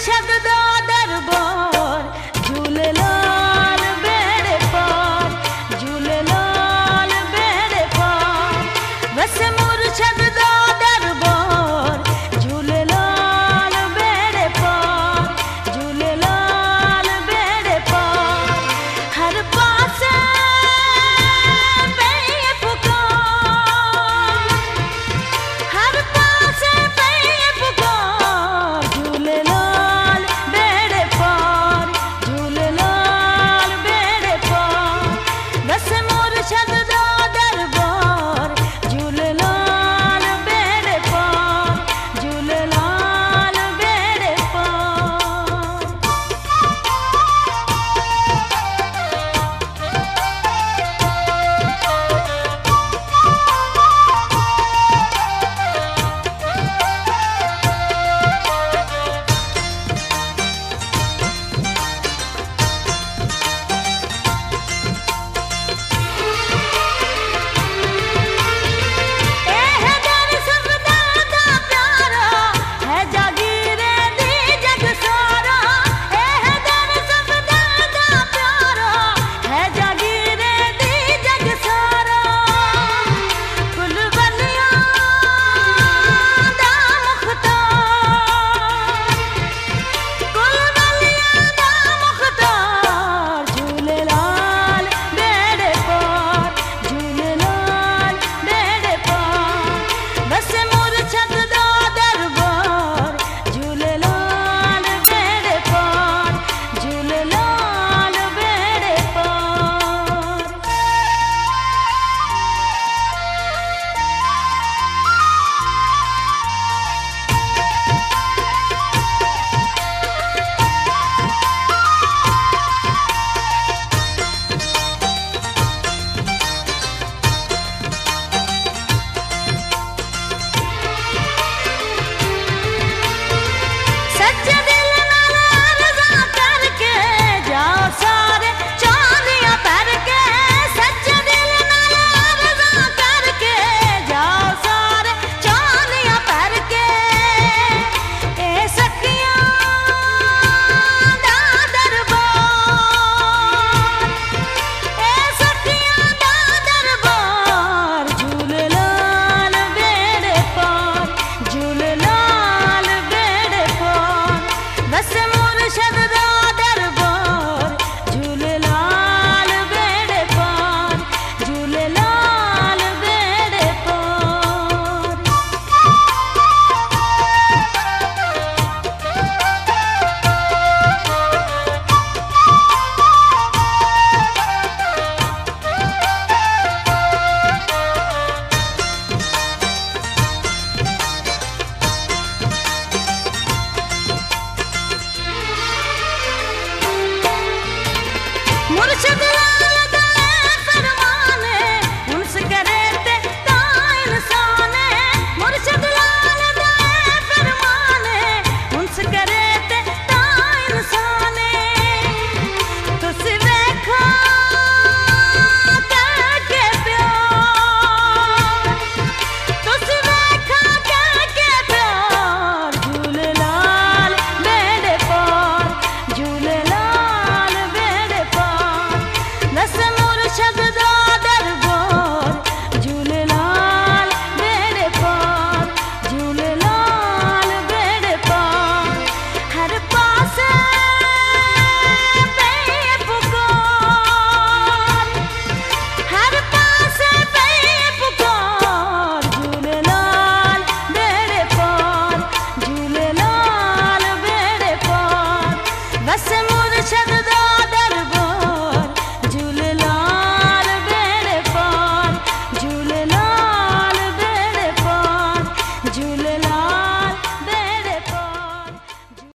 मुर्शद दा दरबार झूलेलाल बेड़े पार झूलेलाल बेड़े पार बस मुर्शद दा दरबार झूलेलाल बेड़े पार झूलेलाल बेड़े पार हर पासे पे पुकार हर पासे पे पुकार झूलेलाल बेड़े पार झूलेलाल बेड़े पार बस मुर्शद दा दरबार झूलेलाल बेड़े पार झूलेलाल बेड़े पार मुर्शद दा दरबार झूलेलाल बेड़े पार झूलेलाल बेड़े पार मुर्शद